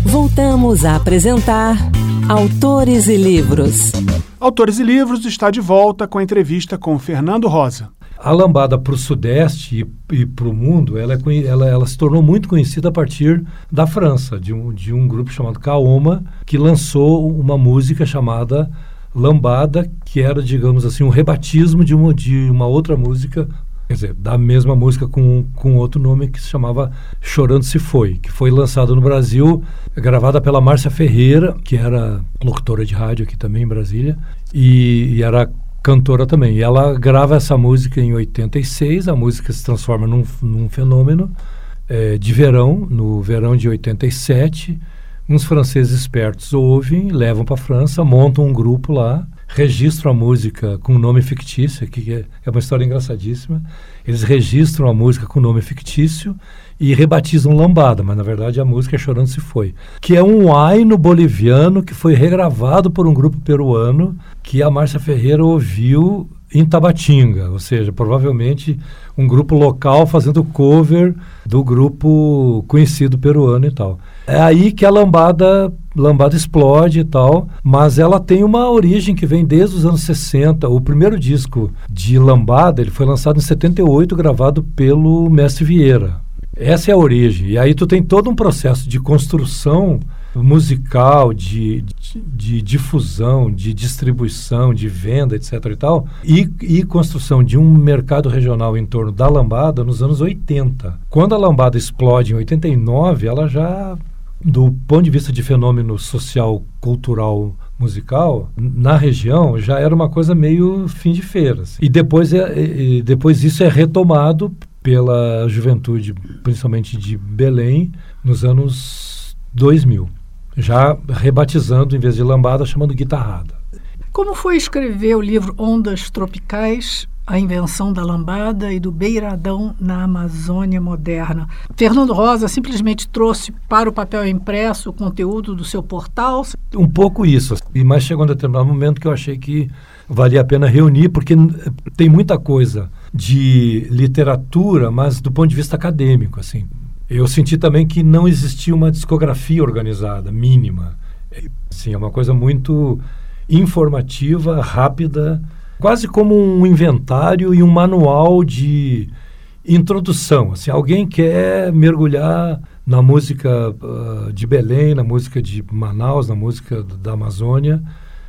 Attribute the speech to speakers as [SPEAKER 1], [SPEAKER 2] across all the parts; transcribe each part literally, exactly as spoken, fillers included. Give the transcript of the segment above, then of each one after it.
[SPEAKER 1] Voltamos a apresentar Autores e Livros.
[SPEAKER 2] Autores e Livros está de volta com a entrevista com Fernando Rosa.
[SPEAKER 3] A lambada para o Sudeste e, e para o mundo, ela, é, ela, ela se tornou muito conhecida a partir da França, de um, de um grupo chamado Kaoma, que lançou uma música chamada Lambada, que era, digamos assim, um rebatismo de uma, de uma outra música, quer dizer, da mesma música com, com outro nome, que se chamava Chorando Se Foi, que foi lançada no Brasil, gravada pela Márcia Ferreira, que era locutora de rádio aqui também em Brasília, e, e era cantora também. E ela grava essa música em oitenta e seis, a música se transforma num, num fenômeno é, de verão, no verão de oitenta e sete. Uns franceses espertos ouvem, levam para a França, montam um grupo lá, registram a música com nome fictício, que é, é uma história engraçadíssima. Eles registram a música com nome fictício e rebatizam Lambada, mas na verdade a música é Chorando Se Foi, que é um huayno boliviano que foi regravado por um grupo peruano que a Márcia Ferreira ouviu em Tabatinga, ou seja, provavelmente um grupo local fazendo cover do grupo conhecido peruano e tal. É aí que a lambada, lambada explode e tal, mas ela tem uma origem que vem desde os anos sessenta. O primeiro disco de lambada, ele foi lançado em setenta e oito, gravado pelo Mestre Vieira. Essa é a origem. E aí tu tem todo um processo de construção musical, de, de, de difusão, de distribuição, de venda, etc e tal, e, e construção de um mercado regional em torno da lambada nos anos oitenta. Quando a lambada explode em oitenta e nove, ela já, do ponto de vista de fenômeno social, cultural, musical, na região, já era uma coisa meio fim de feira. Assim. E depois, é, e depois isso é retomado pela juventude, principalmente de Belém, nos anos dois mil. Já rebatizando, em vez de lambada, chamando guitarrada.
[SPEAKER 4] Como foi escrever o livro Ondas Tropicais, a invenção da lambada e do beiradão na Amazônia moderna? Fernando Rosa simplesmente trouxe para o papel impresso o conteúdo do seu portal?
[SPEAKER 3] Um pouco isso, mas chegou um determinado momento que eu achei que valia a pena reunir, porque tem muita coisa de literatura, mas do ponto de vista acadêmico, assim. Eu senti também que não existia uma discografia organizada, mínima. Assim, é uma coisa muito informativa, rápida, quase como um inventário e um manual de introdução. Assim, alguém quer mergulhar na música uh, de Belém, na música de Manaus, na música da Amazônia,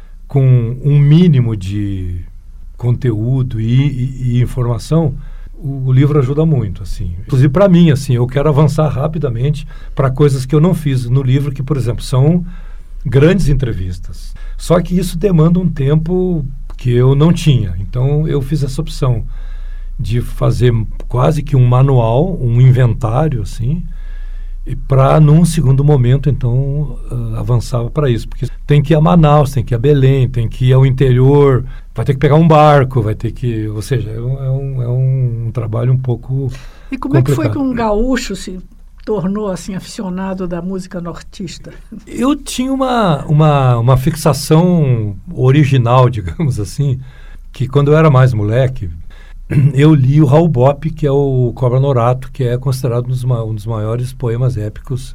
[SPEAKER 3] com um mínimo de conteúdo e, e, e informação. O, o livro ajuda muito, assim. Inclusive para mim, assim, eu quero avançar rapidamente para coisas que eu não fiz no livro, que, por exemplo, são grandes entrevistas. Só que isso demanda um tempo que eu não tinha. Então, eu fiz essa opção de fazer quase que um manual, um inventário, assim, e para, num segundo momento, então, uh, avançar para isso. Porque tem que ir a Manaus, tem que ir a Belém, tem que ir ao interior, vai ter que pegar um barco, vai ter que... Ou seja, é um, é um, é um trabalho um pouco
[SPEAKER 4] E como
[SPEAKER 3] complicado.
[SPEAKER 4] é que foi que um gaúcho se tornou, assim, aficionado da música nortista?
[SPEAKER 3] Eu tinha uma, uma, uma fixação original, digamos assim, que quando eu era mais moleque, eu li o Raul Bop, que é o Cobra Norato, que é considerado um dos, ma- um dos maiores poemas épicos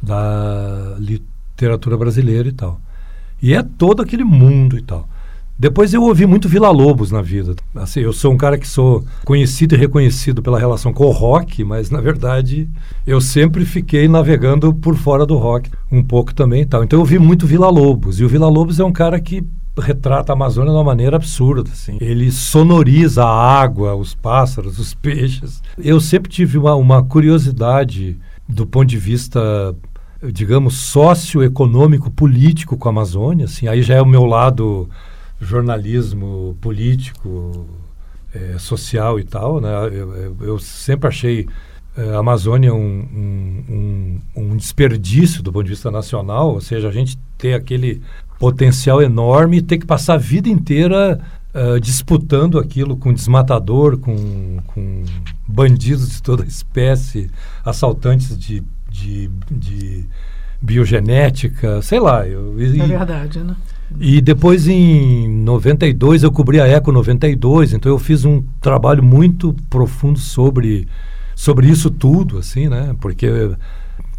[SPEAKER 3] da literatura brasileira e tal. E é todo aquele mundo e tal. Depois eu ouvi muito Villa-Lobos na vida. Assim, eu sou um cara que sou conhecido e reconhecido pela relação com o rock, mas na verdade eu sempre fiquei navegando por fora do rock, um pouco também e tal. Então eu ouvi muito Villa-Lobos, e o Villa-Lobos é um cara que retrata a Amazônia de uma maneira absurda, assim. Ele sonoriza a água, os pássaros, os peixes. Eu sempre tive uma, uma curiosidade do ponto de vista, digamos, socioeconômico, político com a Amazônia, assim. Aí já é o meu lado jornalismo político, é, social e tal, né? Eu, eu, eu sempre achei é, a Amazônia um, um, um, um desperdício do ponto de vista nacional, ou seja, a gente ter aquele potencial enorme e ter que passar a vida inteira uh, disputando aquilo com desmatador, com, com bandidos de toda espécie, assaltantes de, de, de biogenética, sei lá. Eu, e,
[SPEAKER 4] é verdade, né?
[SPEAKER 3] E depois, em noventa e dois, eu cobri a Eco noventa e dois, então eu fiz um trabalho muito profundo sobre, sobre isso tudo, assim, né? Porque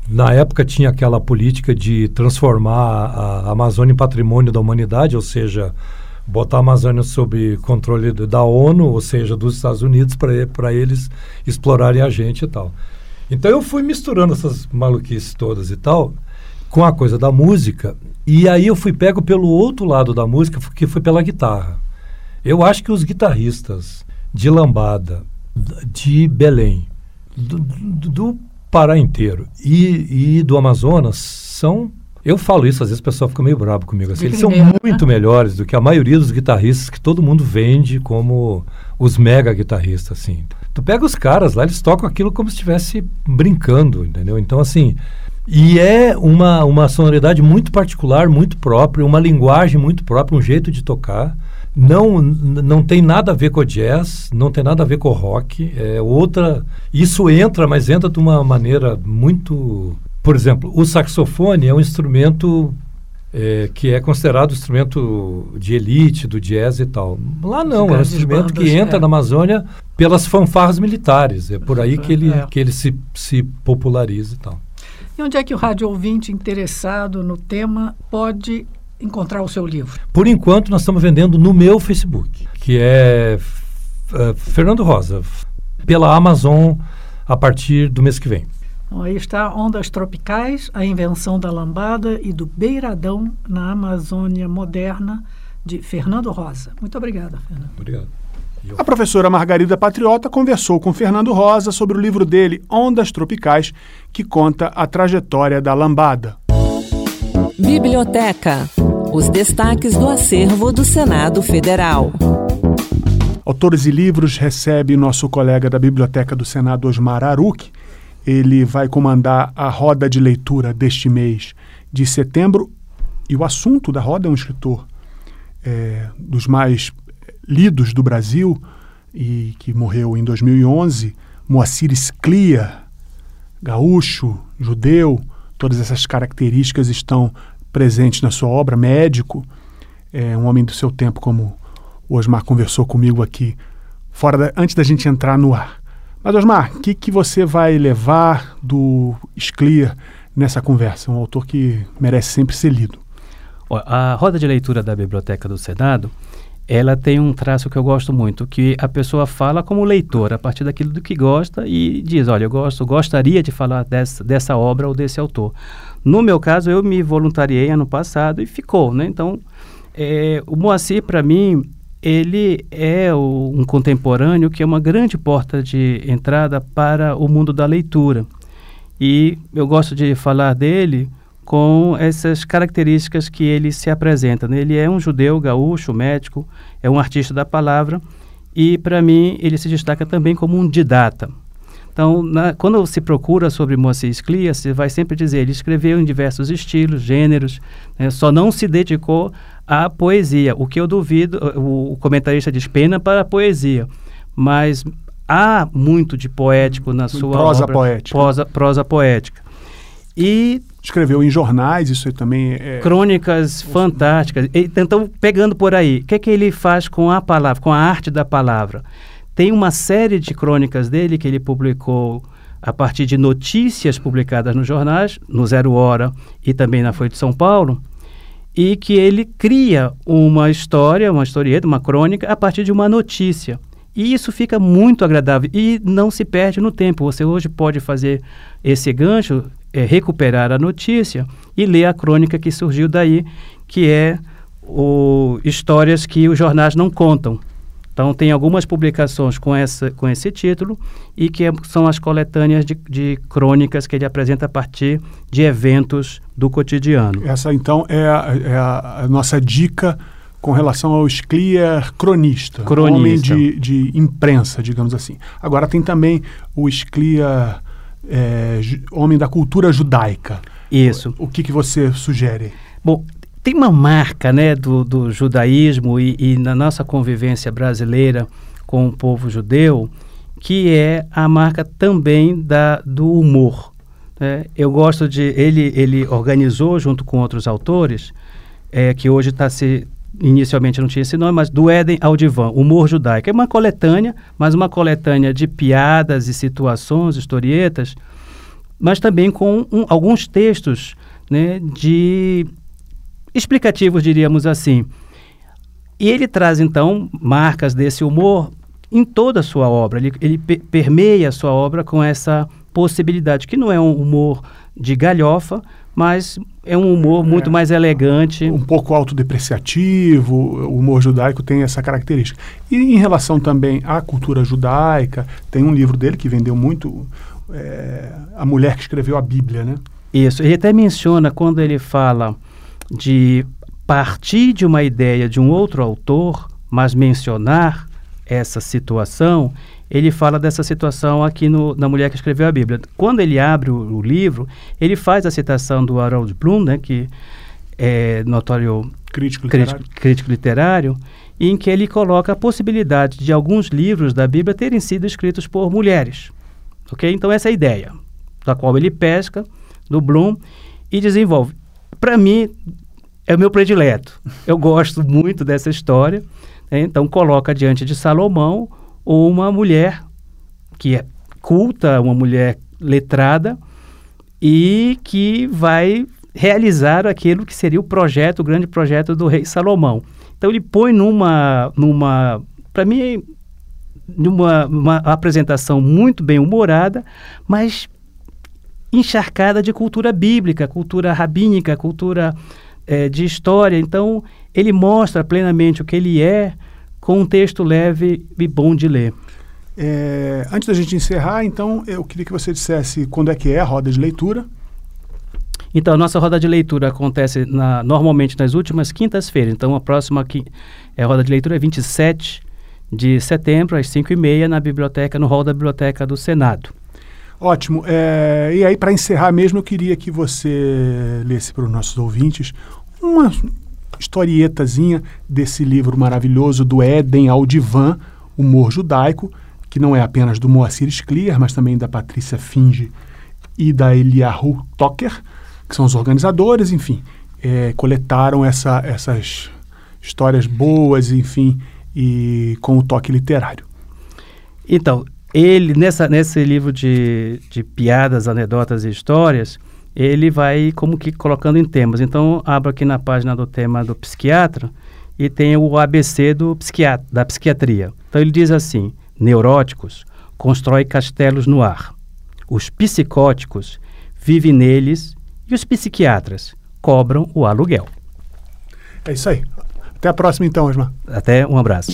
[SPEAKER 3] Na época tinha aquela política de transformar a Amazônia em patrimônio da humanidade, ou seja, botar a Amazônia sob controle da ONU, ou seja, dos Estados Unidos, para eles explorarem a gente e tal. Então eu fui misturando essas maluquices todas e tal, com a coisa da música, e aí eu fui pego pelo outro lado da música, que foi pela guitarra. Eu acho que os guitarristas de lambada, de Belém, do, do, do Pará inteiro e, e do Amazonas são... Eu falo isso, às vezes o pessoal fica meio bravo comigo. Assim, eles primeiro, são muito né? melhores do que a maioria dos guitarristas que todo mundo vende como os mega guitarristas, assim. Tu pega os caras lá, eles tocam aquilo como se estivesse brincando, entendeu? Então, assim... E é uma, uma sonoridade muito particular, muito própria, uma linguagem muito própria, um jeito de tocar. Não, não tem nada a ver com o jazz, não tem nada a ver com o rock. É outra... Isso entra, mas entra de uma maneira muito... Por exemplo, o saxofone é um instrumento é, que é considerado instrumento de elite, do jazz e tal. Lá não, é um instrumento bandas, que entra é. na Amazônia pelas fanfarras militares. É por aí que ele, é. que ele se, se populariza e tal.
[SPEAKER 4] E onde é que o rádio ouvinte interessado no tema pode encontrar o seu livro?
[SPEAKER 3] Por enquanto, nós estamos vendendo no meu Facebook, que é uh, Fernando Rosa, pela Amazon, a partir do mês que vem.
[SPEAKER 4] Então, aí está Ondas Tropicais, a invenção da lambada e do beiradão na Amazônia moderna, de Fernando Rosa. Muito obrigada, Fernando.
[SPEAKER 3] Obrigado.
[SPEAKER 2] A professora Margarida Patriota conversou com Fernando Rosa sobre o livro dele, Ondas Tropicais, que conta a trajetória da lambada.
[SPEAKER 1] Biblioteca. Os destaques do acervo do Senado Federal.
[SPEAKER 2] Autores e Livros recebe nosso colega da Biblioteca do Senado, Osmar Aruc. Ele vai comandar a roda de leitura deste mês de setembro. E o assunto da roda é um escritor é, dos mais lidos do Brasil e que morreu em dois mil e onze, Moacir Sclia, gaúcho, judeu, todas essas características estão presentes na sua obra. Médico, é um homem do seu tempo, como o Osmar conversou comigo aqui, fora da, antes da gente entrar no ar. Mas, Osmar, o que, que você vai levar do Sclia nessa conversa? Um autor que merece sempre ser lido.
[SPEAKER 5] A roda de leitura da Biblioteca do Senado, ela tem um traço que eu gosto muito, que a pessoa fala como leitor, a partir daquilo do que gosta e diz, olha, eu gosto, gostaria de falar dessa, dessa obra ou desse autor. No meu caso, eu me voluntariei ano passado e ficou, né? Então, é, o Moacir, para mim, ele é o, um contemporâneo que é uma grande porta de entrada para o mundo da leitura. E eu gosto de falar dele com essas características que ele se apresenta, né? Ele é um judeu, gaúcho, médico, é um artista da palavra e, para mim, ele se destaca também como um didata. Então, na, quando se procura sobre Moacir Sclia, você vai sempre dizer, ele escreveu em diversos estilos, gêneros, né? Só não se dedicou à poesia, o que eu duvido, o, o comentarista diz pena para a poesia, mas há muito de poético na sua
[SPEAKER 2] prosa
[SPEAKER 5] obra,
[SPEAKER 2] poética.
[SPEAKER 5] Prosa, prosa poética. E
[SPEAKER 2] escreveu em jornais, isso aí também é...
[SPEAKER 5] crônicas fantásticas. E, então, pegando por aí, o que é que ele faz com a palavra, com a arte da palavra? Tem uma série de crônicas dele que ele publicou a partir de notícias publicadas nos jornais, no Zero Hora e também na Folha de São Paulo, e que ele cria uma história, uma historieta, uma crônica, a partir de uma notícia. E isso fica muito agradável e não se perde no tempo. Você hoje pode fazer esse gancho, é, recuperar a notícia e ler a crônica que surgiu daí, que é o, histórias que os jornais não contam. Então, tem algumas publicações com, essa, com esse título e que é, são as coletâneas de, de crônicas que ele apresenta a partir de eventos do cotidiano.
[SPEAKER 2] Essa, então, é a, é a, a nossa dica com relação ao Sclia cronista,
[SPEAKER 5] cronista.
[SPEAKER 2] Homem de, de imprensa, digamos assim. Agora tem também o Sclia, é, homem da cultura judaica.
[SPEAKER 5] Isso.
[SPEAKER 2] O, o que, que você sugere?
[SPEAKER 5] Bom, tem uma marca, né, do, do judaísmo e, e na nossa convivência brasileira com o povo judeu, que é a marca também da, do humor. Né? Eu gosto de... Ele, ele organizou, junto com outros autores, é, que hoje está se... Inicialmente não tinha esse nome, mas Do Éden ao Divã, Humor Judaico. É uma coletânea, mas uma coletânea de piadas e situações, historietas, mas também com um, alguns textos, né, de explicativos, diríamos assim. E ele traz, então, marcas desse humor em toda a sua obra. Ele, ele pe- permeia a sua obra com essa possibilidade, que não é um humor de galhofa, mas é um humor muito é, mais elegante.
[SPEAKER 2] Um pouco autodepreciativo, o humor judaico tem essa característica. E em relação também à cultura judaica, tem um livro dele que vendeu muito, é, A Mulher que Escreveu a Bíblia, né?
[SPEAKER 5] Isso, ele até menciona, quando ele fala de partir de uma ideia de um outro autor, mas mencionar essa situação, ele fala dessa situação aqui no, na Mulher que Escreveu a Bíblia. Quando ele abre o, o livro, ele faz a citação do Harold Bloom, né, que é notório
[SPEAKER 2] crítico literário.
[SPEAKER 5] Crítico, crítico literário, em que ele coloca a possibilidade de alguns livros da Bíblia terem sido escritos por mulheres. Okay? Então, essa é a ideia, da qual ele pesca, do Bloom, e desenvolve. Para mim, é o meu predileto. Eu gosto muito dessa história. Né? Então, coloca diante de Salomão uma mulher que é culta, uma mulher letrada e que vai realizar aquilo que seria o projeto, o grande projeto do rei Salomão. Então ele põe numa, numa para mim, numa uma apresentação muito bem humorada, mas encharcada de cultura bíblica, cultura rabínica, cultura é, de história. Então ele mostra plenamente o que ele é, com um texto leve e bom de ler.
[SPEAKER 2] É, antes da gente encerrar, então, eu queria que você dissesse quando é que é a roda de leitura.
[SPEAKER 5] Então, a nossa roda de leitura acontece na, normalmente nas últimas quintas-feiras. Então, a próxima qui- é, a roda de leitura é vinte e sete de setembro, às cinco e meia, na biblioteca, no hall da Biblioteca do Senado.
[SPEAKER 2] Ótimo. É, e aí, para encerrar mesmo, eu queria que você lesse para os nossos ouvintes uma historietazinha desse livro maravilhoso do Éden ao Divã, Humor Judaico, que não é apenas do Moacir Scliar, mas também da Patrícia Finge e da Eliyahu Toker, que são os organizadores, enfim, é, coletaram essa, essas histórias boas, enfim, e com o toque literário.
[SPEAKER 5] Então, ele, nessa, nesse livro de, de piadas, anedotas e histórias, ele vai como que colocando em temas. Então, abro aqui na página do tema do psiquiatra e tem o A B C do psiquiatra, da psiquiatria. Então, ele diz assim: neuróticos constroem castelos no ar. Os psicóticos vivem neles e os psiquiatras cobram o aluguel.
[SPEAKER 2] É isso aí. Até a próxima, então, Osmar.
[SPEAKER 5] Até, um abraço.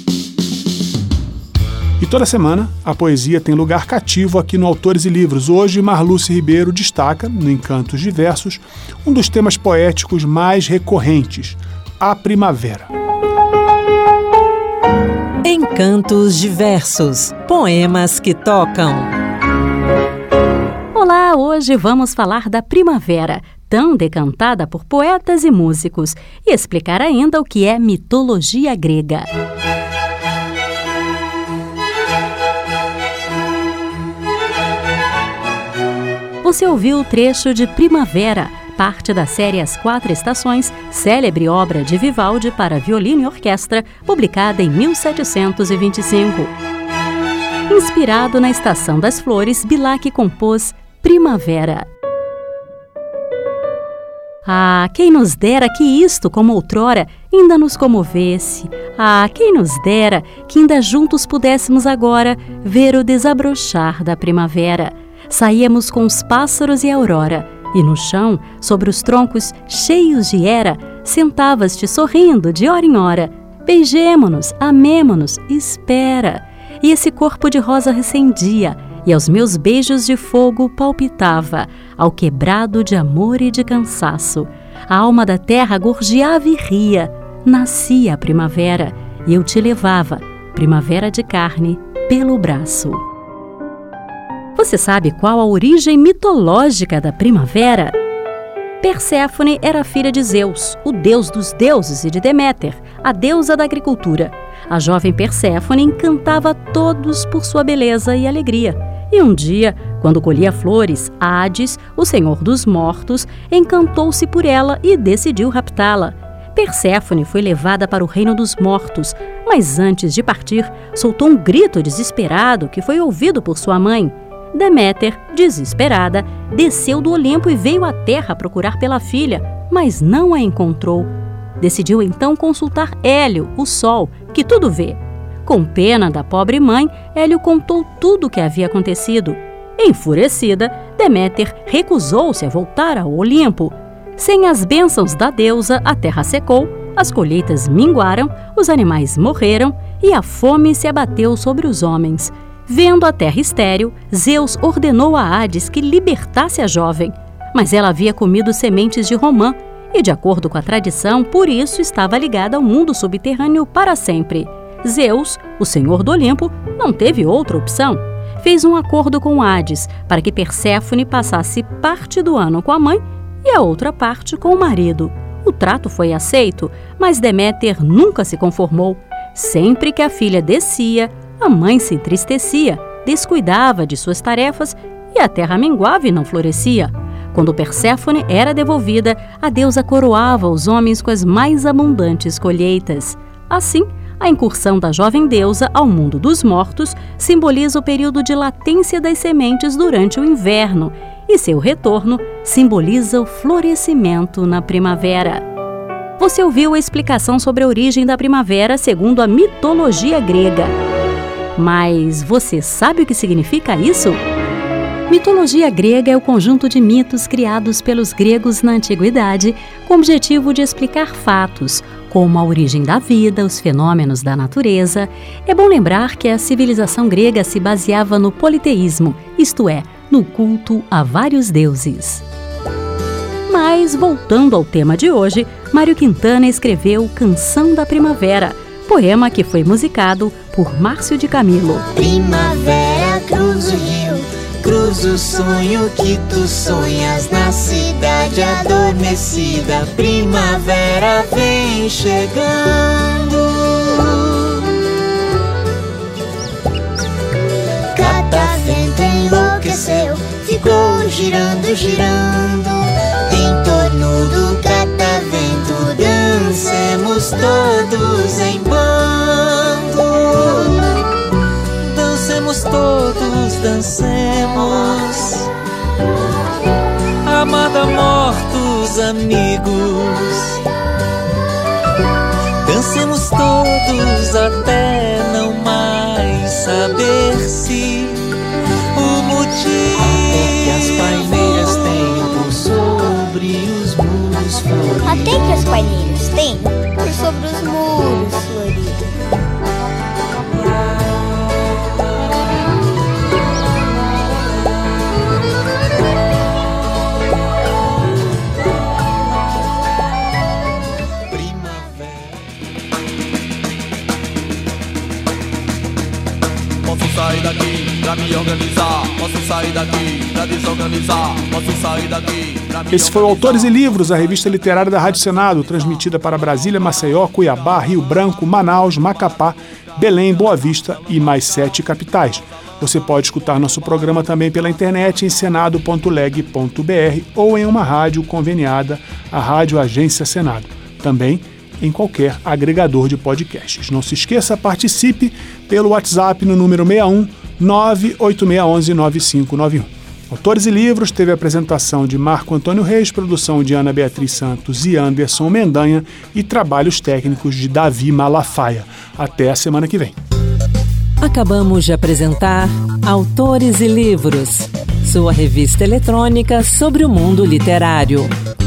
[SPEAKER 2] E toda semana, a poesia tem lugar cativo aqui no Autores e Livros. Hoje, Marluce Ribeiro destaca, no Encantos Diversos, um dos temas poéticos mais recorrentes, a primavera.
[SPEAKER 1] Encantos Diversos, poemas que tocam.
[SPEAKER 6] Olá, hoje vamos falar da primavera, tão decantada por poetas e músicos, e explicar ainda o que é mitologia grega. Você ouviu o trecho de Primavera, parte da série As Quatro Estações, célebre obra de Vivaldi para violino e orquestra, publicada em mil setecentos e vinte e cinco. Inspirado na Estação das Flores, Bilac compôs Primavera. Ah, quem nos dera que isto, como outrora, ainda nos comovesse. Ah, quem nos dera que ainda juntos pudéssemos agora ver o desabrochar da primavera. Saíamos com os pássaros e a aurora, e no chão, sobre os troncos cheios de era, sentavas-te sorrindo de hora em hora. Beijemo-nos, amemo-nos, espera. E esse corpo de rosa recendia, e aos meus beijos de fogo palpitava, ao quebrado de amor e de cansaço. A alma da terra gorjeava e ria. Nascia a primavera, e eu te levava, primavera de carne, pelo braço. Você sabe qual a origem mitológica da primavera? Perséfone era filha de Zeus, o deus dos deuses, e de Deméter, a deusa da agricultura. A jovem Perséfone encantava todos por sua beleza e alegria. E um dia, quando colhia flores, Hades, o senhor dos mortos, encantou-se por ela e decidiu raptá-la. Perséfone foi levada para o reino dos mortos, mas antes de partir, soltou um grito desesperado que foi ouvido por sua mãe. Deméter, desesperada, desceu do Olimpo e veio à Terra procurar pela filha, mas não a encontrou. Decidiu então consultar Hélio, o Sol, que tudo vê. Com pena da pobre mãe, Hélio contou tudo o que havia acontecido. Enfurecida, Deméter recusou-se a voltar ao Olimpo. Sem as bênçãos da deusa, a terra secou, as colheitas minguaram, os animais morreram e a fome se abateu sobre os homens. Vendo a terra estéril, Zeus ordenou a Hades que libertasse a jovem. Mas ela havia comido sementes de romã e, de acordo com a tradição, por isso estava ligada ao mundo subterrâneo para sempre. Zeus, o senhor do Olimpo, não teve outra opção. Fez um acordo com Hades para que Perséfone passasse parte do ano com a mãe e a outra parte com o marido. O trato foi aceito, mas Deméter nunca se conformou. Sempre que a filha descia, a mãe se entristecia, descuidava de suas tarefas e a terra minguava e não florescia. Quando Perséfone era devolvida, a deusa coroava os homens com as mais abundantes colheitas. Assim, a incursão da jovem deusa ao mundo dos mortos simboliza o período de latência das sementes durante o inverno, e seu retorno simboliza o florescimento na primavera. Você ouviu a explicação sobre a origem da primavera segundo a mitologia grega. Mas você sabe o que significa isso? Mitologia grega é o conjunto de mitos criados pelos gregos na antiguidade com o objetivo de explicar fatos, como a origem da vida, os fenômenos da natureza. É bom lembrar que a civilização grega se baseava no politeísmo, isto é, no culto a vários deuses. Mas, voltando ao tema de hoje, Mário Quintana escreveu Canção da Primavera, poema que foi musicado por Márcio de Camilo.
[SPEAKER 7] Primavera, cruza o rio, cruza o sonho que tu sonhas na cidade adormecida. Primavera vem chegando. Catavento enlouqueceu, ficou girando, girando. Em torno do catavento dancemos todos em bando. Dancemos todos, dancemos. Amada, mortos, amigos. Dancemos todos até não mais saber se o motivo. Até que as paineiras tenham por sobre os muros floridos.
[SPEAKER 8] Até que as paineiras tenham por sobre os muros floridos.
[SPEAKER 9] Posso sair daqui pra me organizar. Posso sair daqui pra desorganizar. Posso sair daqui pra me
[SPEAKER 2] Esse foi o Autores e Livros, a revista literária da Rádio Senado, transmitida para Brasília, Maceió, Cuiabá, Rio Branco, Manaus, Macapá, Belém, Boa Vista e mais sete capitais. Você pode escutar nosso programa também pela internet em senado ponto leg ponto br ou em uma rádio conveniada, a Rádio Agência Senado. Também em qualquer agregador de podcasts. Não se esqueça, participe pelo WhatsApp no número seis um nove oito seis um um nove cinco nove um. Autores e Livros teve a apresentação de Marco Antônio Reis, produção de Ana Beatriz Santos e Anderson Mendanha e trabalhos técnicos de Davi Malafaia. Até a semana que vem.
[SPEAKER 1] Acabamos de apresentar Autores e Livros, sua revista eletrônica sobre o mundo literário.